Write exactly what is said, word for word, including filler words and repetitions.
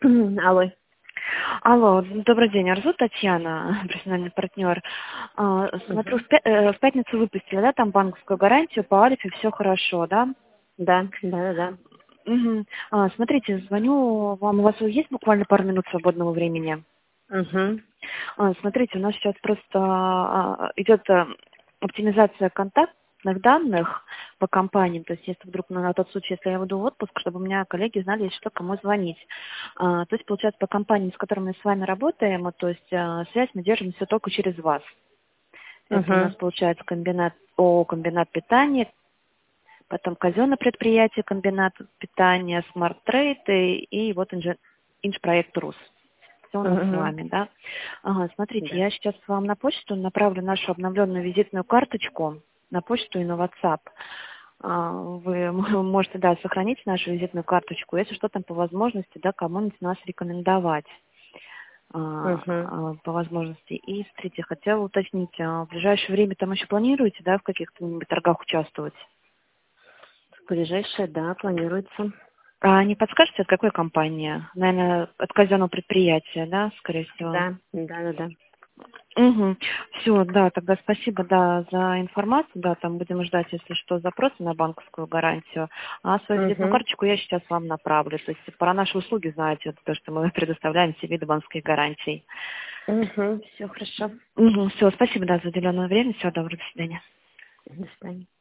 Алло. Алло, добрый день, Арзу Татьяна, профессиональный партнер. А, Смотрю, Мгм. в пя- э, в пятницу выпустили, да, там банковскую гарантию, по Альфе все хорошо, да? Да, да, да. Мгм. А, Смотрите, звоню вам, у вас есть буквально пару минут свободного времени? Угу. А, Смотрите, у нас сейчас просто а, идет а, оптимизация контактных данных по компаниям, то есть если вдруг ну, на тот случай, если я уйду в отпуск, чтобы у меня коллеги знали, если что, кому звонить. А, То есть, получается, по компаниям, с которыми мы с вами работаем, вот, то есть а, связь мы держим все только через вас. Это у нас Угу. получается комбинат ООО «Комбинат питания», потом казенное предприятие «Комбинат питания», «Смарт Трейд» и, и вот инж, инжпроект «Рус». Все у нас с Угу. вами, да. Ага, смотрите, Да. я сейчас вам на почту направлю нашу обновленную визитную карточку, на почту и на WhatsApp. А, Вы м- можете, да, сохранить нашу визитную карточку, если что там по возможности, да, кому-нибудь нас рекомендовать а, Угу. а, по возможности. И, смотрите, хотела уточнить, а в ближайшее время там еще планируете, да, в каких-то нибудь торгах участвовать? В ближайшее, да, планируется. А не подскажете, от какой компании? Наверное, от казенного предприятия, да, скорее всего. Да, да, да, да. Угу. Все, да, тогда спасибо, да, за информацию, да, там будем ждать, если что, запросы на банковскую гарантию, а свою визитную Угу. карточку я сейчас вам направлю, то есть про наши услуги знаете, это то, что мы предоставляем все виды банковских гарантий. Угу. Все хорошо. Угу. Все, спасибо, да, за уделенное время, всего доброго, до свидания. До свидания.